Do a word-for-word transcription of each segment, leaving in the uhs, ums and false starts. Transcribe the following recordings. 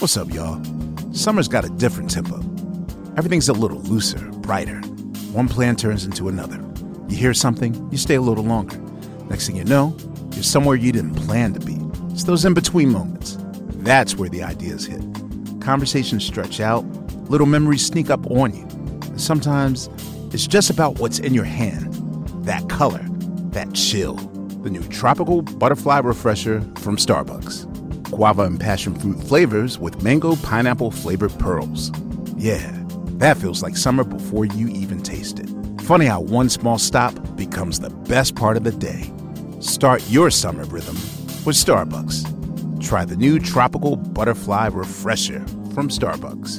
What's up, y'all? Summer's got a different tempo. Everything's a little looser, brighter. One plan turns into another. You hear something, you stay a little longer. Next thing you know, you're somewhere you didn't plan to be. It's those in-between moments. That's where the ideas hit. Conversations stretch out, little memories sneak up on you. And sometimes it's just about what's in your hand. That color, that chill. The new Tropical Butterfly Refresher from Starbucks. Guava and passion fruit flavors with mango pineapple flavored pearls. Yeah, that feels like summer before you even taste it. Funny how one small stop becomes the best part of the day. Start your summer rhythm with Starbucks. Try the new Tropical Butterfly Refresher from Starbucks.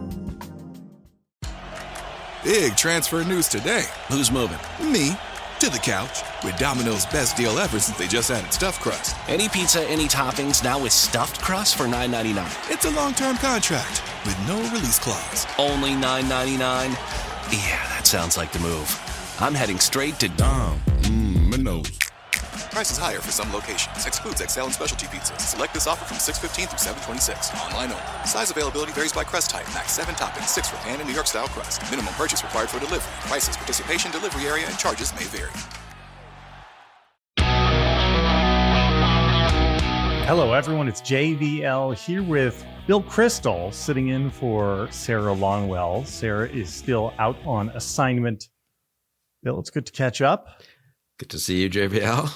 Big transfer news today. Who's moving? Me. To the couch with Domino's best deal ever since they just added stuffed crust. Any pizza, any toppings, now with stuffed crust for nine ninety-nine. It's a long-term contract with no release clause. Only nine ninety-nine? Yeah, that sounds like the move. I'm heading straight to Dom. Mmm, Prices higher for some locations. Excludes X L and specialty pizzas. Select this offer from six fifteen through seven twenty-six. Online only. Size availability varies by crust type. Max seven toppings, six for pan and New York style crust. Minimum purchase required for delivery. Prices, participation, delivery area, and charges may vary. Hello, everyone. It's J V L here with Bill Crystal sitting in for Sarah Longwell. Sarah is still out on assignment. Bill, it's good to catch up. Good to see you, J V L.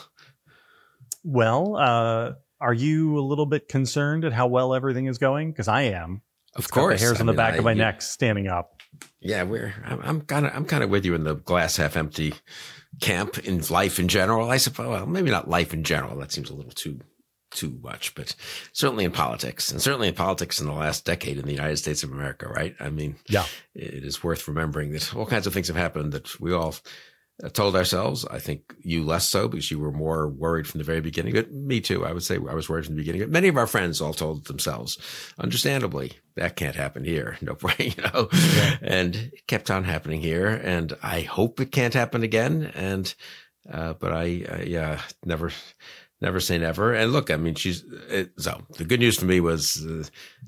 Well, uh, are you a little bit concerned at how well everything is going? Because I am. Of it's course, got the hairs I on the mean, back I, of my you, neck standing up. Yeah, we're. I'm kind of. I'm kind of with you in the glass half empty camp in life in general. I suppose. Well, maybe not life in general. That seems a little too too much, but certainly in politics, and certainly in politics in the last decade in the United States of America. Right? I mean, yeah, it is worth remembering that all kinds of things have happened that we all told ourselves. I think you less so because you were more worried from the very beginning. But me too. I would say I was worried from the beginning. But many of our friends all told themselves, understandably, that can't happen here. No way, you know. Yeah. And it kept on happening here. And I hope it can't happen again. And uh, but I, I yeah, never. Never say never. And look, I mean, she's it, so the good news for me was uh,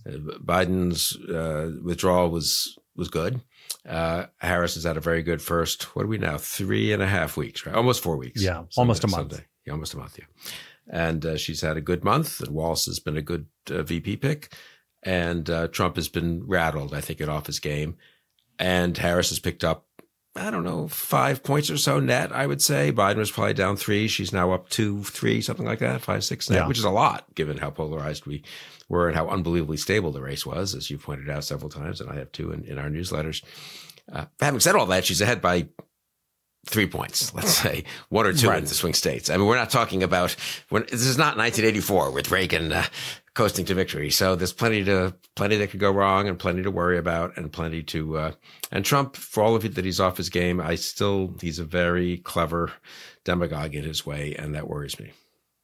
Biden's uh, withdrawal was was good. Uh, Harris has had a very good first. What are we now? Three and a half weeks, right? Almost four weeks. Yeah, Sunday, almost a month. Sunday. Yeah, almost a month. Yeah, and uh, she's had a good month. And Walz has been a good uh, V P pick, and uh, Trump has been rattled, I think, at office game, and Harris has picked up, I don't know, five points or so net, I would say. Biden was probably down three. She's now up two, three, something like that, five, six net, yeah. Which is a lot given how polarized we were and how unbelievably stable the race was, as you pointed out several times, and I have too in, in our newsletters. Uh, having said all that, she's ahead by three points, let's say, one or two right. in the swing states. I mean, we're not talking about, when this is not nineteen eighty-four with Reagan uh, coasting to victory. So there's plenty to, plenty that could go wrong and plenty to worry about and plenty to, uh, and Trump, for all of it that he's off his game, I still, he's a very clever demagogue in his way, and that worries me.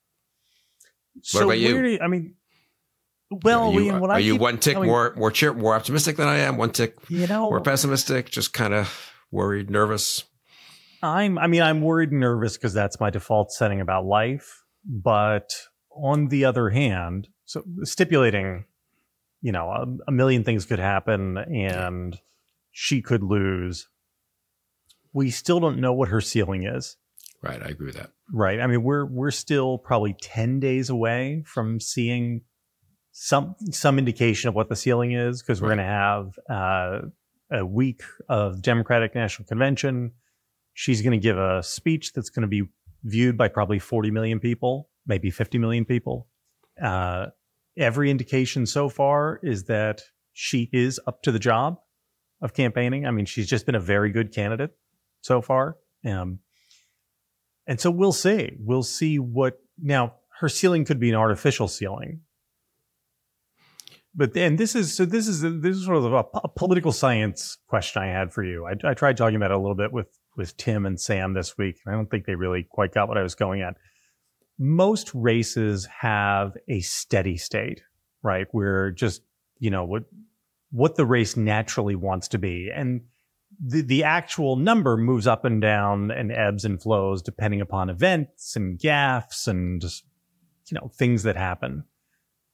So what about you? you? I mean, well, are you, we, what are I you keep, one tick I mean, more, more cheer, more optimistic than I am? One tick you know, more pessimistic? Just kind of worried, nervous? I'm, I mean, I'm worried and nervous because that's my default setting about life. But on the other hand, so stipulating, you know, a, a million things could happen and she could lose. We still don't know what her ceiling is. Right. I agree with that. Right. I mean, we're, we're still probably ten days away from seeing some, some indication of what the ceiling is, because we're right. going to have uh, a week of Democratic National Convention. She's going to give a speech that's going to be viewed by probably forty million people, maybe fifty million people. Uh, every indication so far is that she is up to the job of campaigning. I mean, she's just been a very good candidate so far. Um, and so we'll see. We'll see what, now her ceiling could be an artificial ceiling. But then this is, so this is, this is sort of a, a political science question I had for you. I, I tried talking about it a little bit with, with Tim and Sam this week. I don't think they really quite got what I was going at. Most races have a steady state, right? Where just, you know, what, what the race naturally wants to be. And the, the actual number moves up and down and ebbs and flows depending upon events and gaffes and just, you know, things that happen.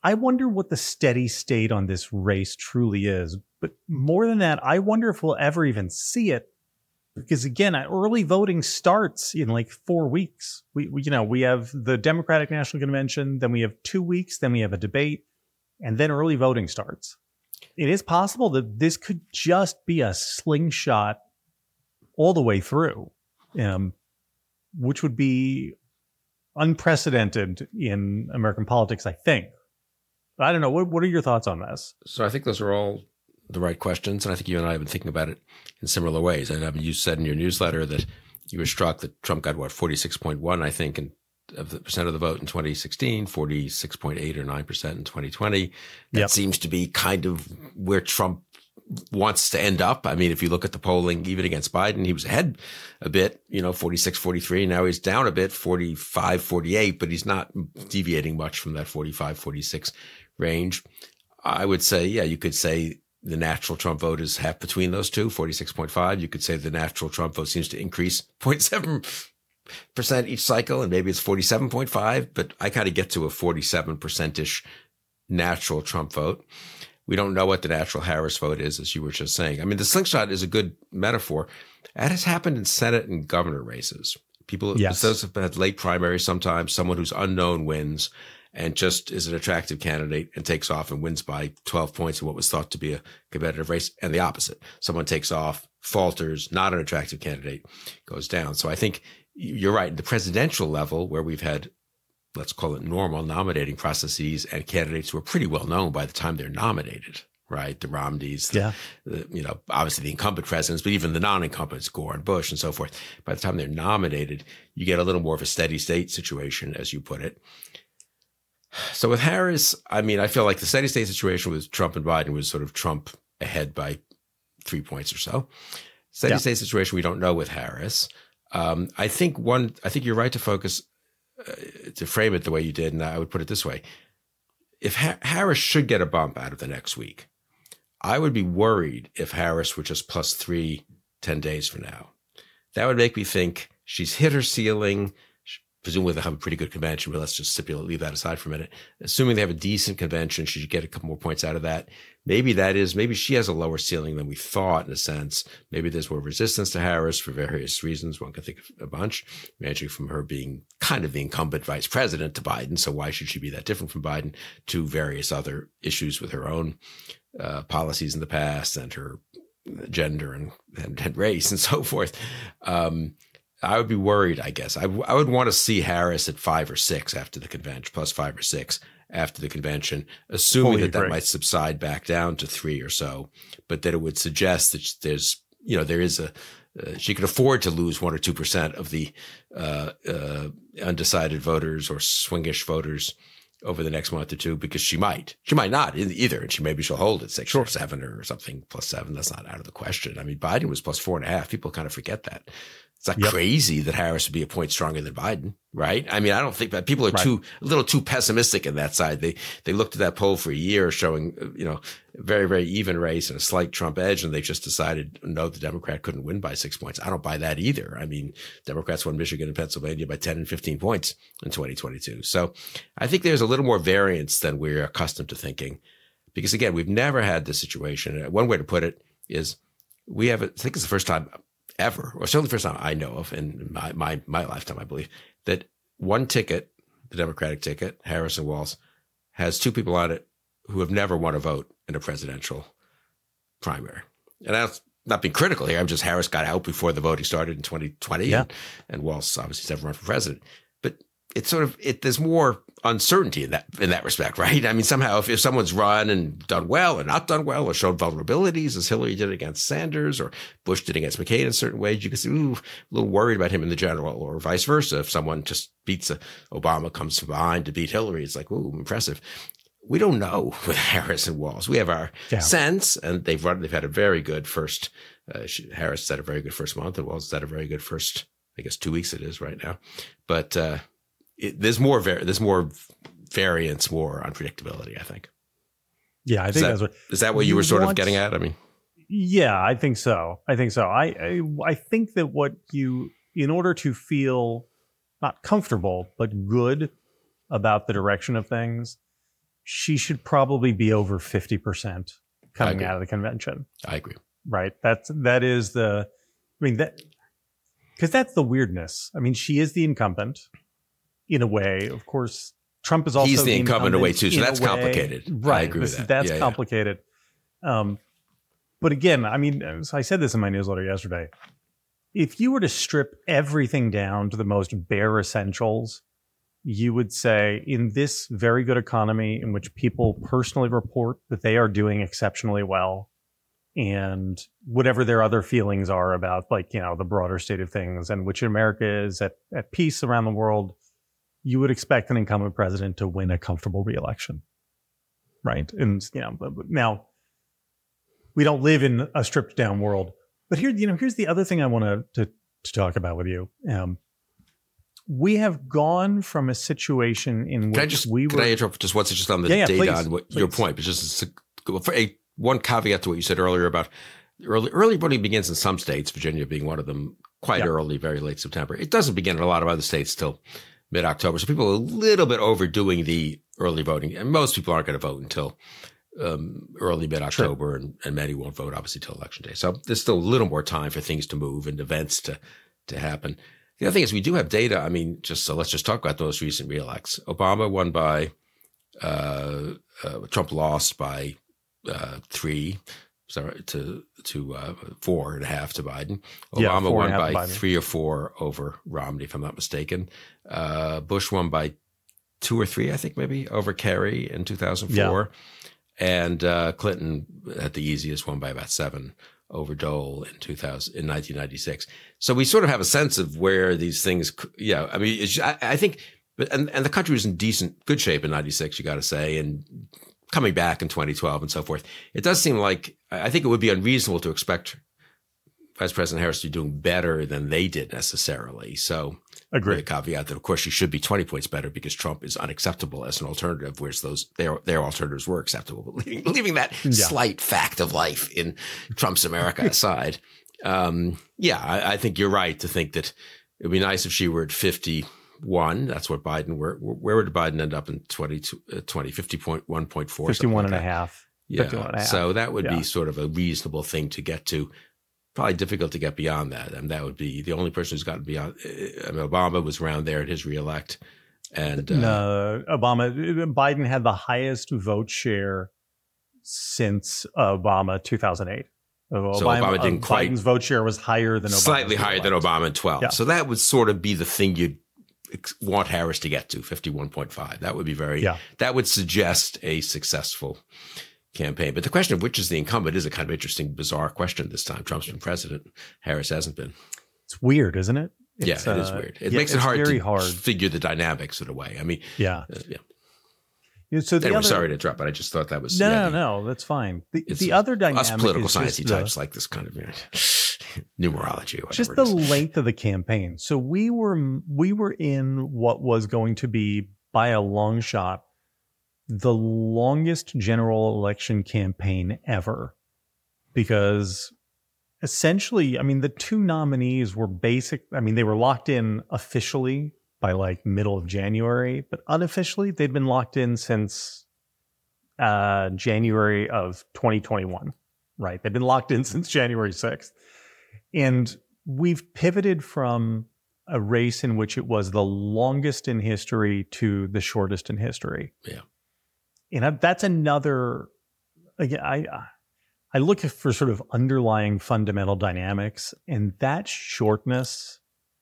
I wonder what the steady state on this race truly is. But more than that, I wonder if we'll ever even see it. Because again, early voting starts in like four weeks. We, we, you know, we have the Democratic National Convention, then we have two weeks, then we have a debate, and then early voting starts. It is possible that this could just be a slingshot all the way through, um, which would be unprecedented in American politics, I think. I don't know. What, what are your thoughts on this? So I think those are all the right questions. And I think you and I have been thinking about it in similar ways. And I mean, you said in your newsletter that you were struck that Trump got, what, forty-six point one, I think, in, of the percent of the vote in twenty sixteen, forty-six point eight or nine percent in twenty twenty. That yep. seems to be kind of where Trump wants to end up. I mean, if you look at the polling, even against Biden, he was ahead a bit, you know, forty-six, forty-three. Now he's down a bit, forty-five, forty-eight, but he's not deviating much from that forty-five, forty-six range. I would say, yeah, you could say the natural Trump vote is half between those two, forty-six point five. You could say the natural Trump vote seems to increase zero point seven percent each cycle, and maybe it's forty-seven point five, but I kind of get to a forty-seven percent-ish natural Trump vote. We don't know what the natural Harris vote is, as you were just saying. I mean, the slingshot is a good metaphor. That has happened in Senate and governor races. People, yes. those have had late primaries sometimes, someone who's unknown wins and just is an attractive candidate and takes off and wins by twelve points in what was thought to be a competitive race, and the opposite. Someone takes off, falters, not an attractive candidate, goes down. So I think you're right. At the presidential level, where we've had, let's call it normal nominating processes and candidates who are pretty well known by the time they're nominated, right? The Romneys, the, yeah. the, you know, obviously the incumbent presidents, but even the non-incumbents, Gore and Bush and so forth. By the time they're nominated, you get a little more of a steady state situation, as you put it. So with Harris, I mean, I feel like the steady state situation with Trump and Biden was sort of Trump ahead by three points or so. Steady yeah. state situation we don't know with Harris. Um, I think one, I think you're right to focus, uh, to frame it the way you did, and I would put it this way. If ha- Harris should get a bump out of the next week, I would be worried if Harris were just plus three ten days from now. That would make me think she's hit her ceiling. Presumably they'll have a pretty good convention, but let's just stipulate, leave that aside for a minute. Assuming they have a decent convention, she should get a couple more points out of that. Maybe that is, maybe she has a lower ceiling than we thought in a sense. Maybe there's more resistance to Harris for various reasons. One can think of a bunch, ranging from her being kind of the incumbent vice president to Biden. So why should she be that different from Biden, to various other issues with her own uh, policies in the past and her gender and, and, and race and so forth. Um, I would be worried, I guess. I, w- I would want to see Harris at five or six after the convention, plus five or six after the convention, assuming Fully that agree. that might subside back down to three or so, but that it would suggest that there's, you know, there is a, uh, she could afford to lose one or two percent of the uh, uh, undecided voters or swingish voters over the next month or two, because she might. She might not either, and she maybe she'll hold at six sure. or seven or something, plus seven. That's not out of the question. I mean, Biden was plus four and a half. People kind of forget that. It's not yep. crazy that Harris would be a point stronger than Biden, right? I mean, I don't think that people are right. too, a little too pessimistic in that side. They, they looked at that poll for a year showing, you know, a very, very even race and a slight Trump edge. And they just decided, no, the Democrat couldn't win by six points. I don't buy that either. I mean, Democrats won Michigan and Pennsylvania by ten and fifteen points in twenty twenty-two. So I think there's a little more variance than we're accustomed to thinking, because again, we've never had this situation. One way to put it is we have, I think it's the first time ever, or certainly the first time I know of in my, my, my lifetime, I believe, that one ticket, the Democratic ticket, Harris and Walz, has two people on it who have never won a vote in a presidential primary. And that's not being critical here. I'm just, Harris got out before the voting started in twenty twenty, yeah. and, and Walz obviously has never run for president. But it's sort of, it, there's more uncertainty in that, in that respect, right? I mean, somehow if, if someone's run and done well or not done well or shown vulnerabilities, as Hillary did against Sanders or Bush did against McCain in certain ways, you can say, ooh, a little worried about him in the general, or vice versa. If someone just beats a, Obama, comes from behind to beat Hillary, it's like, ooh, impressive. We don't know with Harris and Walz. We have our yeah. sense, and they've run, they've had a very good first, uh, Harris had a very good first month, and Walz had a very good first, I guess, two weeks it is right now. But, uh, It, there's more var- there's more variance, more unpredictability, I think. Yeah, I think is that, that's what is that what you, you were sort want, of getting at? I mean, yeah, I think so. I think so. I, I I think that what you, in order to feel not comfortable but good about the direction of things, she should probably be over fifty percent coming out of the convention. I agree. Right. That's, that is the, I mean, that, because that's the weirdness. I mean, she is the incumbent in a way. Of course, Trump is also He's the, the incumbent, incumbent in a way too. So that's way. complicated. Right. I agree this, with that. That's yeah, complicated. Yeah. Um, but again, I mean, I said this in my newsletter yesterday. If you were to strip everything down to the most bare essentials, you would say in this very good economy in which people personally report that they are doing exceptionally well, and whatever their other feelings are about, like, you know, the broader state of things and which America is at, at peace around the world, you would expect an incumbent president to win a comfortable reelection. Right. And, you know, now we don't live in a stripped down world, but here, you know, here's the other thing I want to, to talk about with you. Um, we have gone from a situation in which can I just, we can were. I interrupt just once just on the yeah, yeah, data please, on what, please. your point, but just a, for a one caveat to what you said earlier about early early voting begins in some states, Virginia being one of them, quite yeah. early, very late September. It doesn't begin in a lot of other states till mid-October. So people are a little bit overdoing the early voting. And most people aren't going to vote until um, early mid-October, and, and many won't vote, obviously, till Election Day. So there's still a little more time for things to move and events to, to happen. The other thing is we do have data. I mean, just so let's just talk about the most recent re-elects. Obama won by, uh, uh, Trump lost by uh, three sorry, to to uh, four and a half to Biden. Obama yeah, won by three or four over Romney, if I'm not mistaken. Uh, Bush won by two or three, I think, maybe, over Kerry in two thousand four. Yeah. And uh, Clinton, at the easiest, won by about seven over Dole in two thousand in nineteen ninety-six. So we sort of have a sense of where these things. Yeah, I mean, it's, I, I think, and and the country was in decent, good shape in ninety-six, you got to say, and coming back in twenty twelve and so forth. It does seem like I think it would be unreasonable to expect Vice President Harris to be doing better than they did necessarily. So, agree. The caveat that, of course, she should be twenty points better because Trump is unacceptable as an alternative, whereas those their their alternatives were acceptable. But leaving, leaving that yeah. slight fact of life in Trump's America aside, um, yeah, I, I think you're right to think that it would be nice if she were at fifty-one. That's what Biden were. Where would Biden end up in twenty, fifty-one point four? fifty-one and a half. Yeah. fifty-one and a half. So that would yeah. be sort of a reasonable thing to get to. Probably difficult to get beyond that. And that would be the only person who's gotten beyond. I mean, Obama was around there at his reelect. And uh, no, Obama, Biden had the highest vote share since Obama two thousand eight. Obama, so Obama didn't uh, quite. Biden's vote share was higher than Obama. Slightly higher than Obama in twelve. Yeah. So that would sort of be the thing you'd want Harris to get to, fifty-one point five. That would be very, yeah. that would suggest a successful campaign. But the question of which is the incumbent is a kind of interesting, bizarre question this time. Trump's been president. Harris hasn't been. It's weird, isn't it? It's, yeah, it uh, is weird. It yeah, makes it hard to hard. figure the dynamics in a way. I mean, yeah. Uh, yeah. yeah. So the anyway, other, sorry to interrupt, but I just thought that was. No, yeah, no, no, that's fine. The, the a, other dynamic us political is sciencey types the, like this kind of you know, numerology. Or just the length of the campaign. So we were we were in what was going to be, by a long shot, the longest general election campaign ever, because essentially, I mean, the two nominees were basic. I mean, they were locked in officially by like middle of January, but unofficially they'd been locked in since uh, January of twenty twenty-one, right? They've been locked in since January sixth. And we've pivoted from a race in which it was the longest in history to the shortest in history. Yeah. And that's another, again, I I look for sort of underlying fundamental dynamics, and that shortness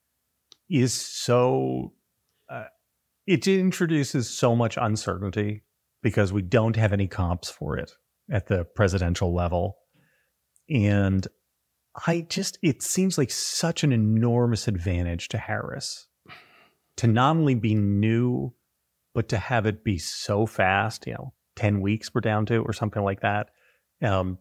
is so, uh, it introduces so much uncertainty because we don't have any comps for it at the presidential level. And I just, it seems like such an enormous advantage to Harris to not only be new, but to have it be so fast, you know, ten weeks we're down to or something like that. Um,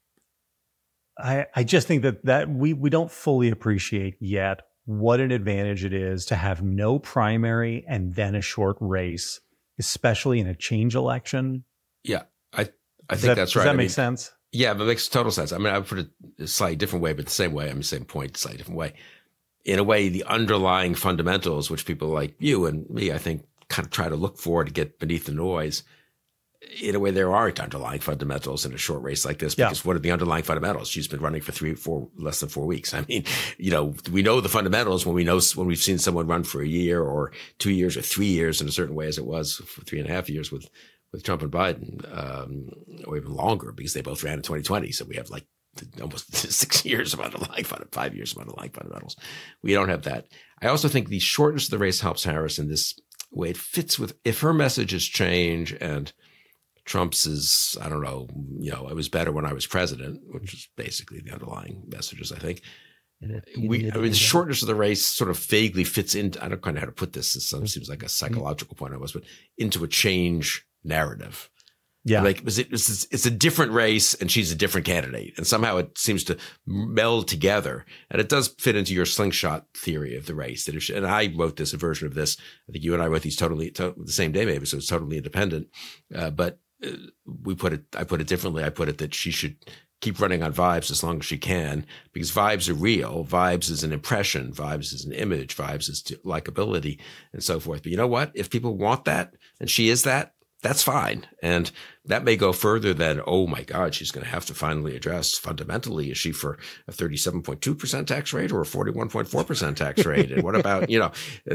I I just think that, that we, we don't fully appreciate yet what an advantage it is to have no primary and then a short race, especially in a change election. Yeah, I, I think that, that's right. Does that I make mean, sense? Yeah, but it makes total sense. I mean, I would put it a slightly different way, but the same way. I mean, same point, slightly different way. In a way, the underlying fundamentals, which people like you and me, I think, kind of try to look for to get beneath the noise, in a way, there aren't underlying fundamentals in a short race like this, because yeah. what are the underlying fundamentals? She's been running for three, four, less than four weeks. I mean, you know, we know the fundamentals when we know, when we've seen someone run for a year or two years or three years in a certain way, as it was for three and a half years with, with Trump and Biden, um, or even longer, because they both ran in twenty twenty. So we have like almost six years of underlying fundamentals, five years of underlying fundamentals. We don't have that. I also think the shortness of the race helps Harris in this way. It fits with, if her messages change and Trump's is, I don't know, you know, it was better when I was president, which is basically the underlying messages, I think. We, I mean, the shortness of the race sort of vaguely fits into, I don't kind of know how to put this. This seems like a psychological point almost, but into a change narrative. Yeah. Like, was it, it's, it's a different race and she's a different candidate. And somehow it seems to meld together. And it does fit into your slingshot theory of the race. That it should, and I wrote this, a version of this. I think you and I wrote these totally, to, the same day, maybe. So it's totally independent. Uh, but uh, we put it, I put it differently. I put it that she should keep running on vibes as long as she can, because vibes are real. Vibes is an impression. Vibes is an image. Vibes is likability and so forth. But you know what? If people want that and she is that, that's fine. And that may go further than, oh my God, she's going to have to finally address fundamentally, is she for a thirty-seven point two percent tax rate or a forty-one point four percent tax rate? And what about, you know,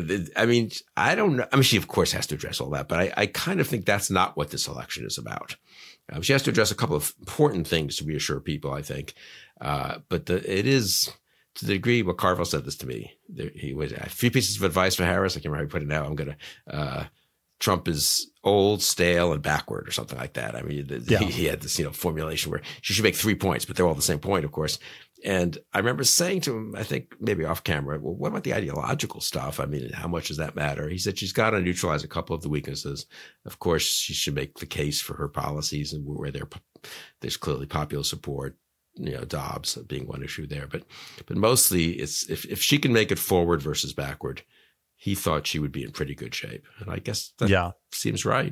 I mean, I don't know. I mean, she of course has to address all that, but I, I kind of think that's not what this election is about. Um, she has to address a couple of important things to reassure people, I think. Uh, but the, it is, to the degree, what Carville said this to me, there, he was a few pieces of advice for Harris. I can't remember how he put it now. I'm going to, uh, Trump is old, stale, and backward, or something like that. I mean, yeah. he, he had this, you know, formulation where she should make three points, but they're all the same point, of course. And I remember saying to him, I think maybe off camera, well, what about the ideological stuff? I mean, how much does that matter? He said she's got to neutralize a couple of the weaknesses. Of course, she should make the case for her policies and where there, there's clearly popular support. You know, Dobbs being one issue there, but but mostly it's if if she can make it forward versus backward, he thought she would be in pretty good shape. And I guess that yeah. seems right.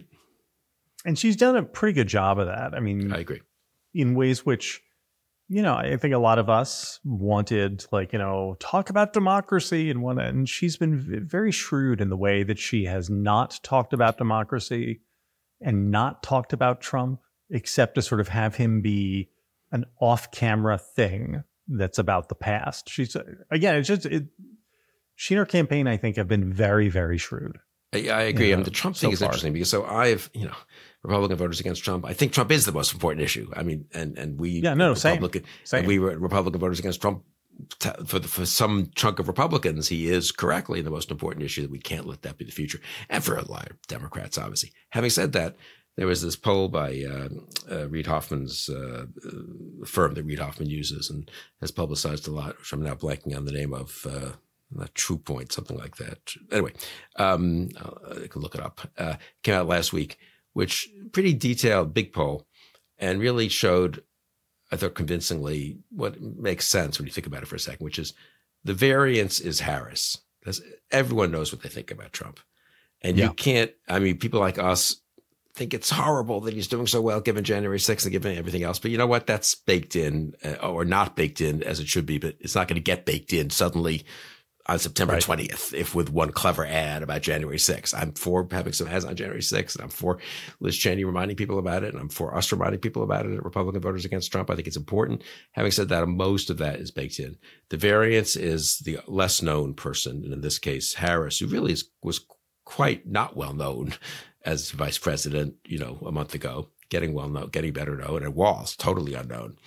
And she's done a pretty good job of that. I mean, I agree. In ways which, you know, I think a lot of us wanted, like, you know, talk about democracy and one, and she's been very shrewd in the way that she has not talked about democracy and not talked about Trump, except to sort of have him be an off-camera thing that's about the past. She's, again, it's just, it, she and her campaign, I think, have been very, very shrewd. I, I agree. I mean, the Trump thing so is far. interesting because so I've, you know, Republican voters against Trump. I think Trump is the most important issue. I mean, and and we, yeah, no, Republican, same, same. And we were Republican voters against Trump. T- for the, for some chunk of Republicans, he is correctly the most important issue. That we can't let that be the future, and for a lot of Democrats, obviously. Having said that, there was this poll by uh, uh, Reid Hoffman's uh, uh, firm that Reid Hoffman uses and has publicized a lot, which I'm now blanking on the name of. Uh, Not True Point, something like that. Anyway, um, I can look it up. Uh, came out last week, which pretty detailed, big poll, and really showed, I thought convincingly, what makes sense when you think about it for a second, which is the variance is Harris. Because everyone knows what they think about Trump. And yeah. you can't, I mean, people like us think it's horrible that he's doing so well given January sixth and given everything else. But you know what? That's baked in, uh, or not baked in as it should be, but it's not going to get baked in suddenly on September right. twentieth, if with one clever ad about January sixth. I'm for having some ads on January sixth, and I'm for Liz Cheney reminding people about it, and I'm for us reminding people about it at Republican Voters Against Trump. I think it's important. Having said that, most of that is baked in. The variance is the less known person, and in this case, Harris, who really is, was quite not well known as vice president, you know, a month ago, getting well known, getting better known, and Walz, totally unknown.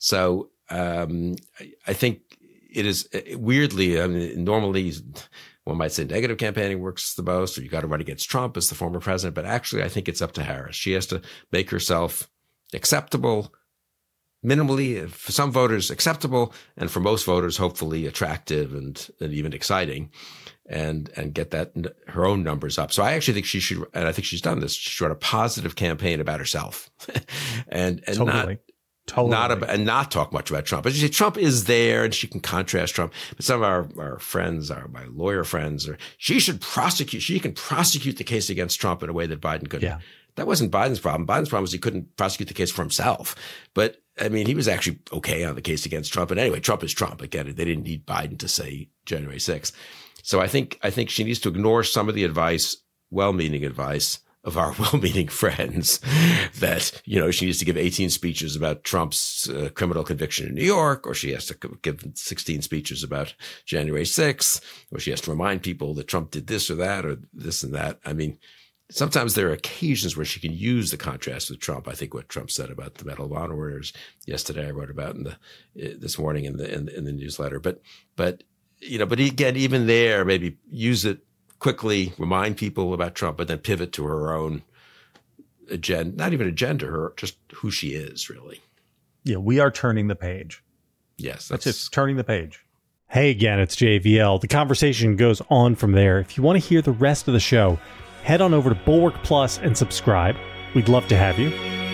So um, I, I think it is weirdly, I mean, normally one might say negative campaigning works the most, or you got to run against Trump as the former president. But actually, I think it's up to Harris. She has to make herself acceptable, minimally, for some voters, acceptable, and for most voters, hopefully attractive and, and even exciting, and and get that her own numbers up. So I actually think she should, and I think she's done this, she should run a positive campaign about herself and, and totally. not. Totally. Not about, and not talk much about Trump. But you say Trump is there, and she can contrast Trump. But some of our, our friends, our my lawyer friends, are she should prosecute. She can prosecute the case against Trump in a way that Biden couldn't. Yeah. That wasn't Biden's problem. Biden's problem was he couldn't prosecute the case for himself. But I mean, he was actually okay on the case against Trump. And anyway, Trump is Trump. Again, they didn't need Biden to say January sixth. So I think I think she needs to ignore some of the advice, well-meaning advice of our well-meaning friends that, you know, she needs to give eighteen speeches about Trump's uh, criminal conviction in New York, or she has to give sixteen speeches about January sixth, or she has to remind people that Trump did this or that or this and that. I mean, sometimes there are occasions where she can use the contrast with Trump. I think what Trump said about the Medal of Honor winners yesterday, I wrote about in the this morning in the in, in the newsletter. But but you know, but again, even there, maybe use it quickly, remind people about Trump, but then pivot to her own agenda. Not even agenda, her just who she is, really. Yeah, we are turning the page. Yes, that's, that's it. Turning the page. Hey, again, it's J V L. The conversation goes on from there. If you want to hear the rest of the show, head on over to Bulwark Plus and subscribe. We'd love to have you.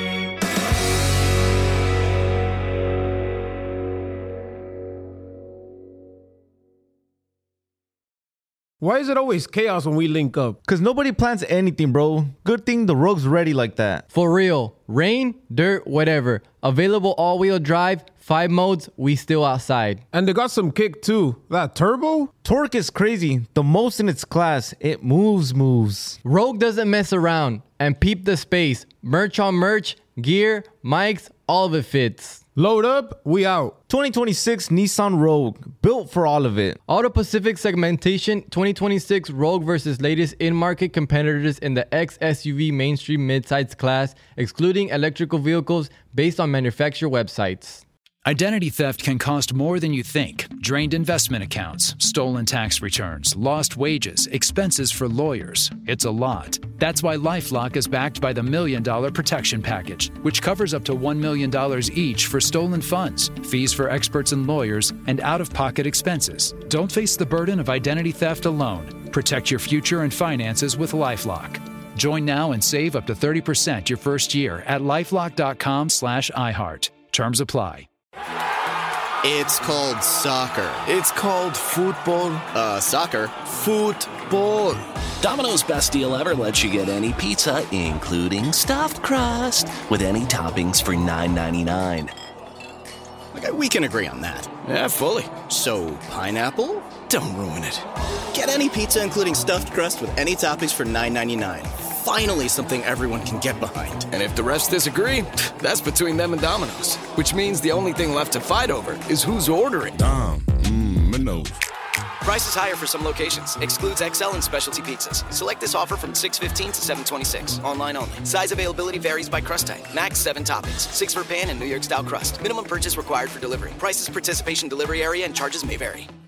Why is it always chaos when we link up? Because nobody plans anything, bro. Good thing the Rogue's ready like that. For real. Rain, dirt, whatever. Available all-wheel drive, five modes, we still outside. And they got some kick too. That turbo? Torque is crazy. The most in its class. It moves, moves. Rogue doesn't mess around. And peep the space. Merch on merch, gear, mics, all of it fits. Load up, we out. twenty twenty-six Nissan Rogue, built for all of it. Auto Pacific segmentation, twenty twenty-six Rogue versus latest in-market competitors in the X S U V mainstream midsize class, excluding electrical vehicles based on manufacturer websites. Identity theft can cost more than you think. Drained investment accounts, stolen tax returns, lost wages, expenses for lawyers. It's a lot. That's why LifeLock is backed by the Million Dollar Protection Package, which covers up to one million dollars each for stolen funds, fees for experts and lawyers, and out-of-pocket expenses. Don't face the burden of identity theft alone. Protect your future and finances with LifeLock. Join now and save up to thirty percent your first year at LifeLock.com slash iHeart. Terms apply. It's called soccer. It's called football. Uh, soccer. Football. Domino's Best Deal Ever lets you get any pizza, including stuffed crust, with any toppings for nine ninety-nine. Okay, we can agree on that. Yeah, fully. So, pineapple? Don't ruin it. Get any pizza, including stuffed crust, with any toppings for nine ninety-nine. Finally, something everyone can get behind. And if the refs disagree, that's between them and Domino's. Which means the only thing left to fight over is who's ordering. Domino's. Prices higher for some locations. Excludes X L and specialty pizzas. Select this offer from six fifteen to seven twenty-six. Online only. Size availability varies by crust type. Max seven toppings. Six for pan and New York style crust. Minimum purchase required for delivery. Prices, participation, delivery area, and charges may vary.